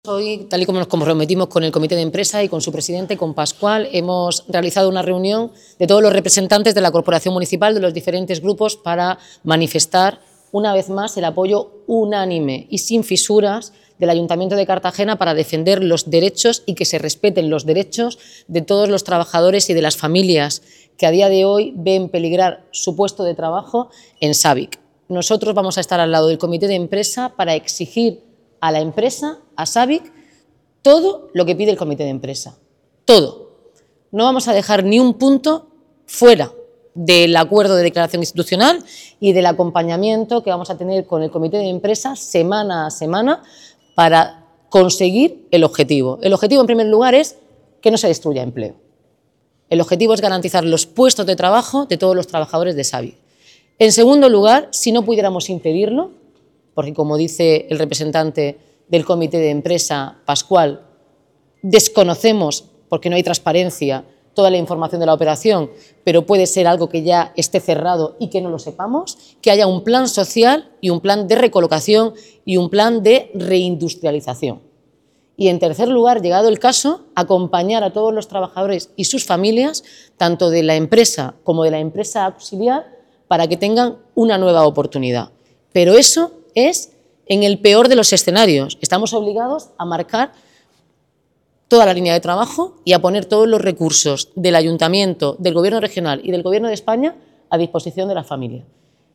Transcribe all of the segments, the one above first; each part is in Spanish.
Hoy, tal y como nos comprometimos con el comité de empresa y con su presidente, con Pascual, hemos realizado una reunión de todos los representantes de la corporación municipal, de los diferentes grupos, para manifestar una vez más el apoyo unánime y sin fisuras del Ayuntamiento de Cartagena para defender los derechos y que se respeten los derechos de todos los trabajadores y de las familias que a día de hoy ven peligrar su puesto de trabajo en SABIC. Nosotros vamos a estar al lado del comité de empresa para exigir a la empresa, a SABIC, todo lo que pide el comité de empresa. Todo. No vamos a dejar ni un punto fuera del acuerdo de declaración institucional y del acompañamiento que vamos a tener con el comité de empresa semana a semana para conseguir el objetivo. El objetivo, en primer lugar, es que no se destruya empleo. El objetivo es garantizar los puestos de trabajo de todos los trabajadores de SABIC. En segundo lugar, si no pudiéramos impedirlo, porque, como dice el representante del comité de empresa, Pascual, desconocemos, porque no hay transparencia, toda la información de la operación, pero puede ser algo que ya esté cerrado y que no lo sepamos, que haya un plan social y un plan de recolocación y un plan de reindustrialización. Y, en tercer lugar, llegado el caso, acompañar a todos los trabajadores y sus familias, tanto de la empresa como de la empresa auxiliar, para que tengan una nueva oportunidad. Pero eso es en el peor de los escenarios. Estamos obligados a marcar toda la línea de trabajo y a poner todos los recursos del Ayuntamiento, del Gobierno regional y del Gobierno de España a disposición de la familia.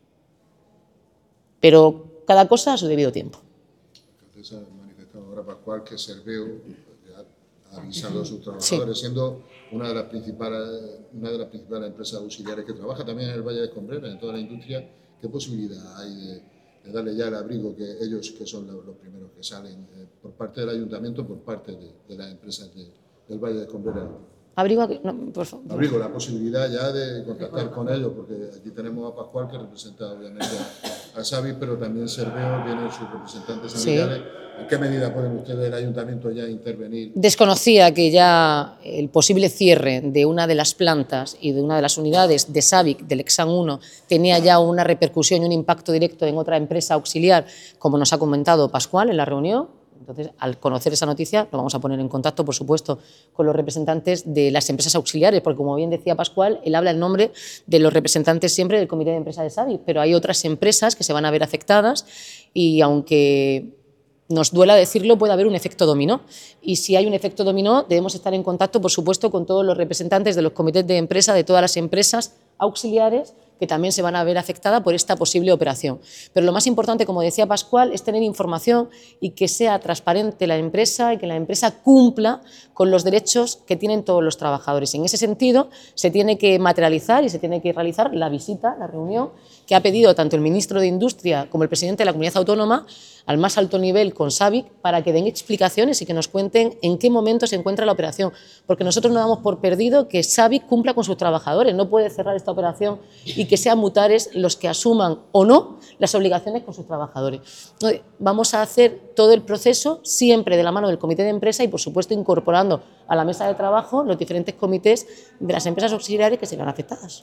Pero cada cosa a su debido tiempo. Entonces ha manifestado ahora Pascual que Serveo ha avisado a sus trabajadores, sí, siendo una de las principales empresas auxiliares que trabaja también en el Valle de Escombrera, en toda la industria. ¿Qué posibilidad hay de darle ya el abrigo que ellos, que son los primeros que salen por parte del Ayuntamiento, por parte de las empresas del Valle de Escombrera? Abrigo, no, por favor. Abrigo, la posibilidad ya de contactar con ellos, porque aquí tenemos a Pascual, que representa obviamente a SABIC, pero también Serveo tiene sus representantes sindicales. Sí. ¿En qué medida pueden ustedes, el Ayuntamiento, ya intervenir? Desconocía que ya el posible cierre de una de las plantas y de una de las unidades de SABIC, del Exam 1, tenía ya una repercusión y un impacto directo en otra empresa auxiliar, como nos ha comentado Pascual en la reunión. Entonces, al conocer esa noticia, lo vamos a poner en contacto, por supuesto, con los representantes de las empresas auxiliares, porque, como bien decía Pascual, él habla en nombre de los representantes siempre del comité de empresa de SABIC, pero hay otras empresas que se van a ver afectadas y, aunque nos duela decirlo, puede haber un efecto dominó. Y si hay un efecto dominó, debemos estar en contacto, por supuesto, con todos los representantes de los comités de empresa de todas las empresas auxiliares que también se van a ver afectadas por esta posible operación. Pero lo más importante, como decía Pascual, es tener información y que sea transparente la empresa y que la empresa cumpla con los derechos que tienen todos los trabajadores. En ese sentido, se tiene que materializar y se tiene que realizar la visita, la reunión, que ha pedido tanto el ministro de Industria como el presidente de la Comunidad Autónoma al más alto nivel con SABIC, para que den explicaciones y que nos cuenten en qué momento se encuentra la operación, porque nosotros no damos por perdido que SABIC cumpla con sus trabajadores. No puede cerrar esta operación y que sean Mutares los que asuman o no las obligaciones con sus trabajadores. Vamos a hacer todo el proceso siempre de la mano del comité de empresa y, por supuesto, incorporando a la mesa de trabajo los diferentes comités de las empresas auxiliares que se vean afectadas.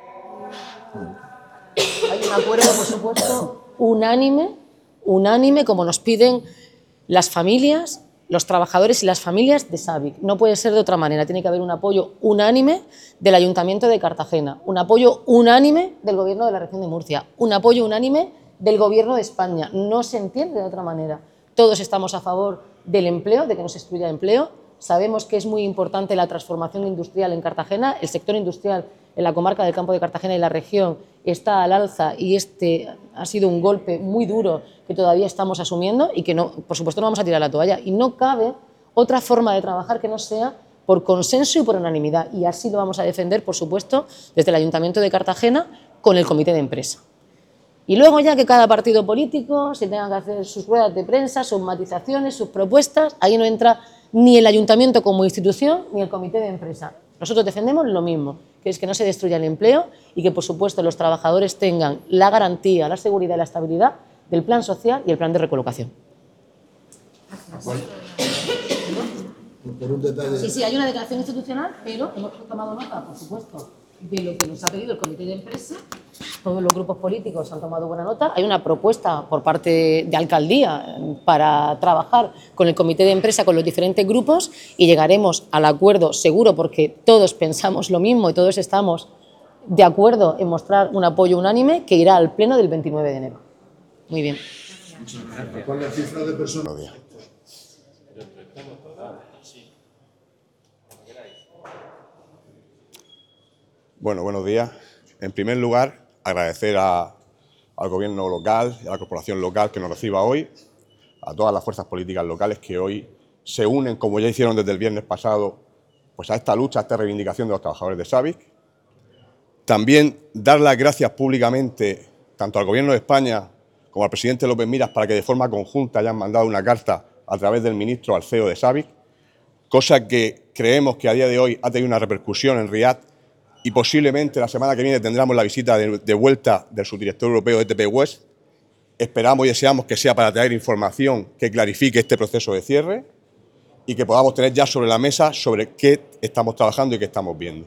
Hay un acuerdo, por supuesto, unánime, como nos piden las familias, los trabajadores y las familias de SABIC. No puede ser de otra manera. Tiene que haber un apoyo unánime del Ayuntamiento de Cartagena, un apoyo unánime del Gobierno de la región de Murcia, un apoyo unánime del Gobierno de España. No se entiende de otra manera. Todos estamos a favor del empleo, de que no se destruya empleo. Sabemos que es muy importante la transformación industrial en Cartagena. El sector industrial en la comarca del Campo de Cartagena y la región está al alza, y este ha sido un golpe muy duro que todavía estamos asumiendo y que, no, por supuesto, no vamos a tirar la toalla. Y no cabe otra forma de trabajar que no sea por consenso y por unanimidad. Y así lo vamos a defender, por supuesto, desde el Ayuntamiento de Cartagena con el comité de empresa. Y luego, ya que cada partido político se tenga que hacer sus ruedas de prensa, sus matizaciones, sus propuestas, ahí no entra ni el Ayuntamiento como institución ni el comité de empresa. Nosotros defendemos lo mismo, que es que no se destruya el empleo y que, por supuesto, los trabajadores tengan la garantía, la seguridad y la estabilidad del plan social y el plan de recolocación. Por un detalle. Sí, hay una declaración institucional, pero hemos tomado nota, por supuesto, de lo que nos ha pedido el comité de empresa. Todos los grupos políticos han tomado buena nota. Hay una propuesta por parte de alcaldía para trabajar con el comité de empresa, con los diferentes grupos, y llegaremos al acuerdo seguro, porque todos pensamos lo mismo y todos estamos de acuerdo en mostrar un apoyo unánime que irá al pleno del 29 de enero. Muy bien. ¿Cuál es la cifra de personas? Bueno, buenos días. En primer lugar, agradecer al Gobierno local y a la corporación local que nos reciba hoy, a todas las fuerzas políticas locales que hoy se unen, como ya hicieron desde el viernes pasado, pues a esta lucha, a esta reivindicación de los trabajadores de SABIC. También dar las gracias públicamente tanto al Gobierno de España como al presidente López Miras para que de forma conjunta hayan mandado una carta a través del ministro al CEO de SABIC, cosa que creemos que a día de hoy ha tenido una repercusión en Riad, y posiblemente la semana que viene tendremos la visita de vuelta del subdirector europeo de ETP West. Esperamos y deseamos que sea para traer información que clarifique este proceso de cierre y que podamos tener ya sobre la mesa sobre qué estamos trabajando y qué estamos viendo.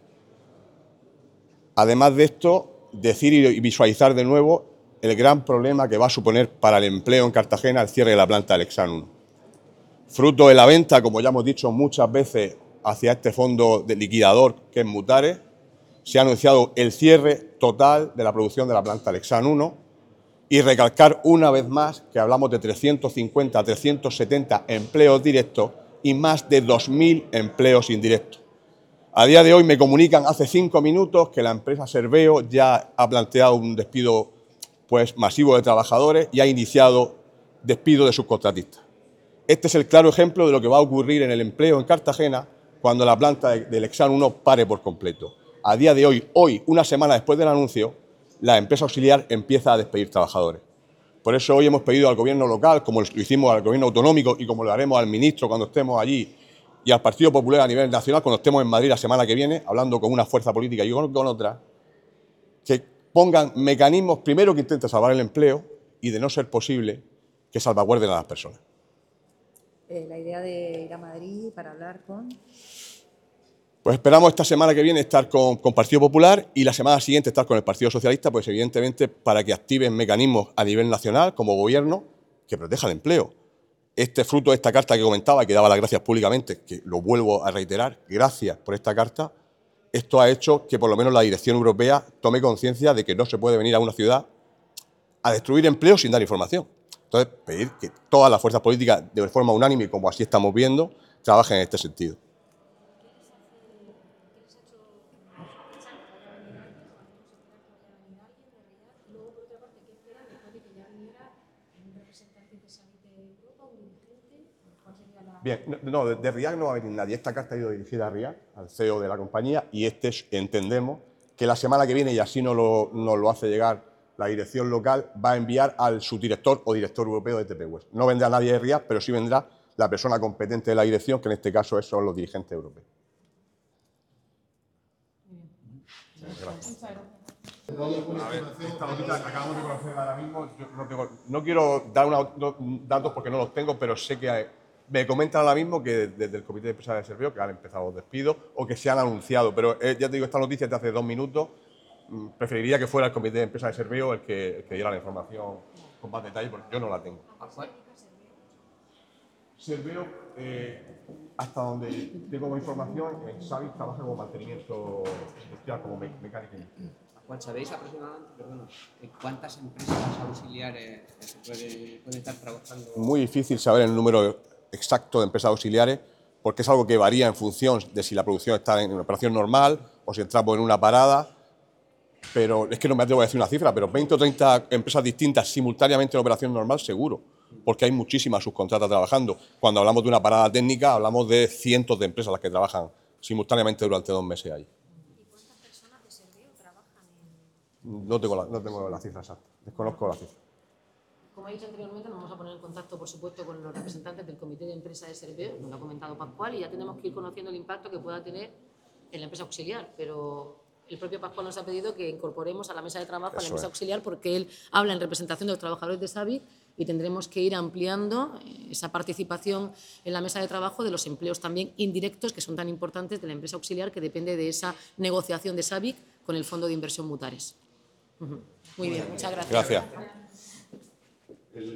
Además de esto, decir y visualizar de nuevo el gran problema que va a suponer para el empleo en Cartagena el cierre de la planta del Hexan 1. Fruto de la venta, como ya hemos dicho muchas veces, hacia este fondo de liquidador que es Mutares, se ha anunciado el cierre total de la producción de la planta Hexan 1 y recalcar una vez más que hablamos de 350 a 370 empleos directos y más de 2.000 empleos indirectos. A día de hoy me comunican hace 5 minutos que la empresa Serveo ya ha planteado un despido masivo de trabajadores y ha iniciado despido de subcontratistas. Este es el claro ejemplo de lo que va a ocurrir en el empleo en Cartagena cuando la planta del Hexan 1 pare por completo. A día de hoy, una semana después del anuncio, la empresa auxiliar empieza a despedir trabajadores. Por eso hoy hemos pedido al Gobierno local, como lo hicimos al Gobierno autonómico y como lo haremos al ministro cuando estemos allí, y al Partido Popular a nivel nacional cuando estemos en Madrid la semana que viene, hablando con una fuerza política y con otra, que pongan mecanismos, primero que intenten salvar el empleo y, de no ser posible, que salvaguarden a las personas. La idea de ir a Madrid para hablar con... Pues esperamos esta semana que viene estar con Partido Popular y la semana siguiente estar con el Partido Socialista, pues evidentemente para que activen mecanismos a nivel nacional como gobierno que protejan el empleo. Este fruto de esta carta que comentaba, que daba las gracias públicamente, que lo vuelvo a reiterar, gracias por esta carta, esto ha hecho que por lo menos la dirección europea tome conciencia de que no se puede venir a una ciudad a destruir empleo sin dar información. Entonces, pedir que todas las fuerzas políticas, de forma unánime, como así estamos viendo, trabajen en este sentido. Bien, no, de Riad no va a venir nadie. Esta carta ha ido dirigida a Riad, al CEO de la compañía, y entendemos que la semana que viene, y así nos lo hace llegar la dirección local, va a enviar al subdirector o director europeo de ETP West. No vendrá nadie de Riad, pero sí vendrá la persona competente de la dirección, que en este caso son los dirigentes europeos. Gracias. A ver, esta noticia que acabamos de conocer ahora mismo, no quiero dar datos porque no los tengo, pero sé que me comentan ahora mismo que desde el Comité de Empresa de Serveo que han empezado los despidos o que se han anunciado, pero ya te digo, esta noticia es de hace 2 minutos. Preferiría que fuera el Comité de Empresa de Serveo el que diera la información con más detalle, porque yo no la tengo. Serveo, hasta donde tengo información, SABIC trabaja como mantenimiento industrial, como mecánica industrial. Juan, ¿sabéis aproximadamente, cuántas empresas auxiliares pueden estar trabajando? Muy difícil saber el número exacto de empresas auxiliares porque es algo que varía en función de si la producción está en una operación normal o si entramos en una parada, pero es que no me atrevo a decir una cifra, pero 20 o 30 empresas distintas simultáneamente en operación normal seguro, porque hay muchísimas subcontratas trabajando. Cuando hablamos de una parada técnica hablamos de cientos de empresas las que trabajan simultáneamente durante 2 meses ahí. No tengo la cifra exacta, desconozco la cifra. Como he dicho anteriormente, nos vamos a poner en contacto, por supuesto, con los representantes del Comité de Empresa de Serveo, nos lo ha comentado Pascual, y ya tenemos que ir conociendo el impacto que pueda tener en la empresa auxiliar, pero el propio Pascual nos ha pedido que incorporemos a la mesa de trabajo a la empresa auxiliar porque él habla en representación de los trabajadores de SABIC y tendremos que ir ampliando esa participación en la mesa de trabajo de los empleos también indirectos, que son tan importantes, de la empresa auxiliar, que depende de esa negociación de SABIC con el Fondo de Inversión Mutares. Muy bien, muchas gracias. Gracias.